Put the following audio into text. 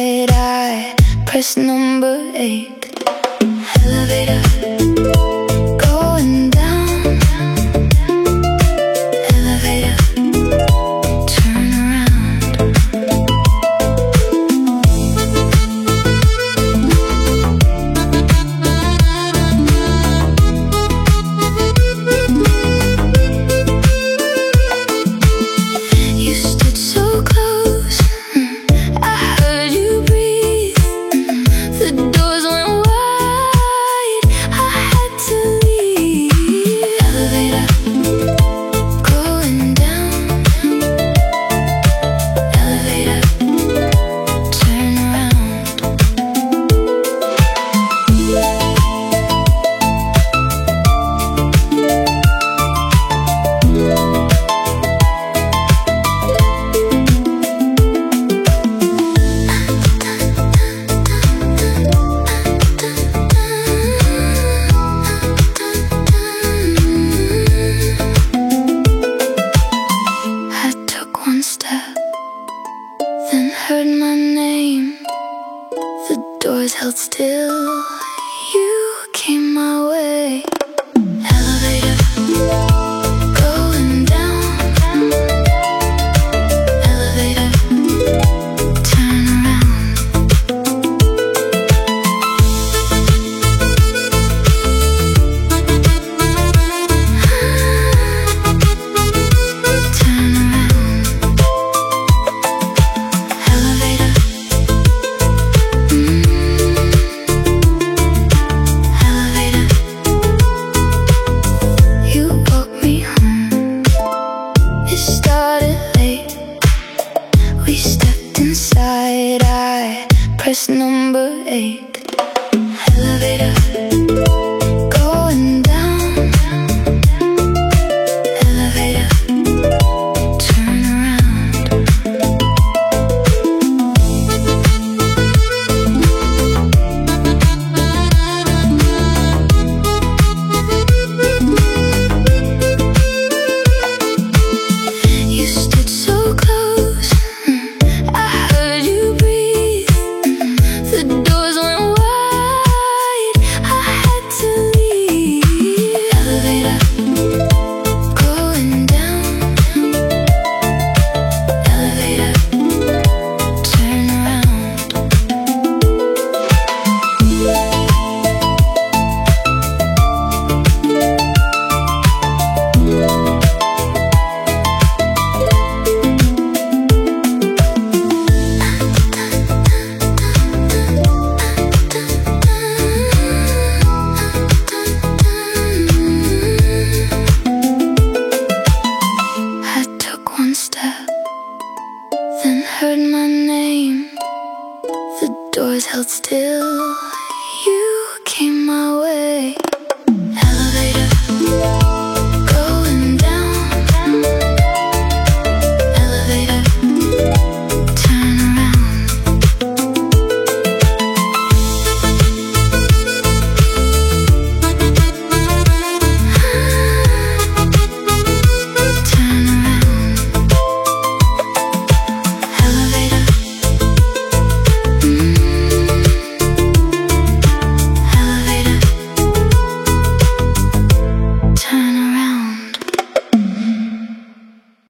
inside, I press number 8. Elevator, going down. Elevator, turn around. You stood so close, I heard you breathe. The doors went wide, I had to leave. Elevator, going down. Elevator, turn around. I took one step, then heard my name. The doors held still, you came my way. Elevator, going down. Elevator, turn around. Turn around. Elevator, elevator. You walked me home. It started late. We stepped inside, I pressed number 8. Elevator, going down. Elevator, turn around. You stood so close, I heard you breathe. The doors went wide, I had to leave. Elevator, going down. Elevator, turn around. I took one step, then heard my name. The doors held still, you came my way.